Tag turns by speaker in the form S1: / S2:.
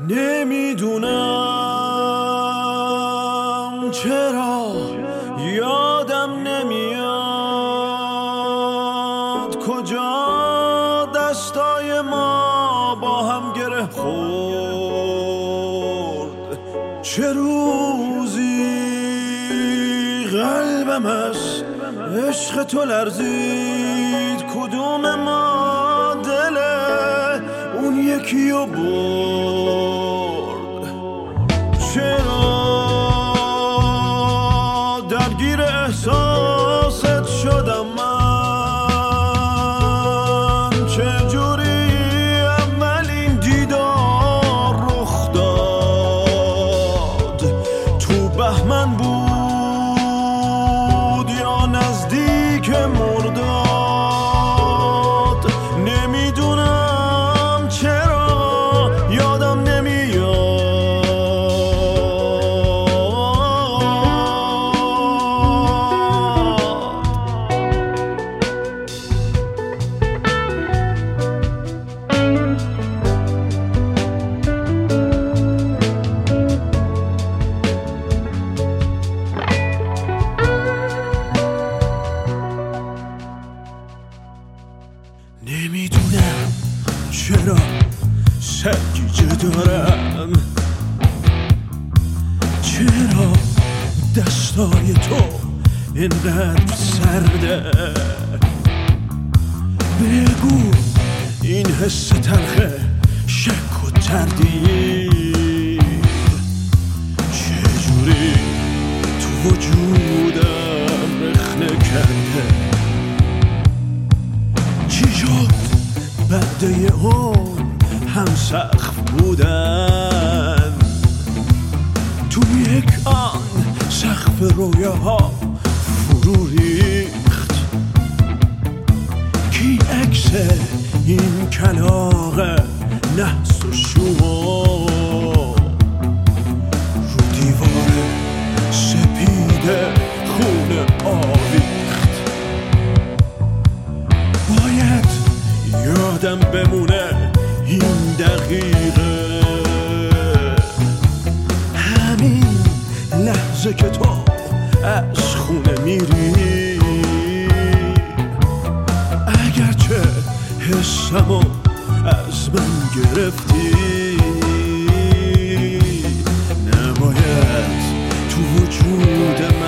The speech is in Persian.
S1: نمیدونم چرا یادم نمیاد کجا دستای ما با هم گره خورد، چه روزی قلبم از عشق تو لرزید، کدوم ما دل اون یکی رو برد، چرا درگیر احساست شدم من، چجوری اولین دیدار رخ داد، تو بهمن بود یا نزدیک مرداد، نمیدونم چرا یادم نمیاد. نمیدونم چرا سرگیجه دارم، چرا دستای تو اینقدر سرده، بگو این حس تلخه شک و تردید چجوری تو وجودم رخنه کرده، چی شد بعد یه عمر هم سقف بودن، تو یک آن سقف رویاها فرو ریخت، کی عکس این کلاغ نحس و شما رو دیوار سپید خون آویخت، باید یادم بمونه این دقیقه، همین لحظه که تو از خونه میری، اگرچه حسمو از من گرفتی، نباید تو وجود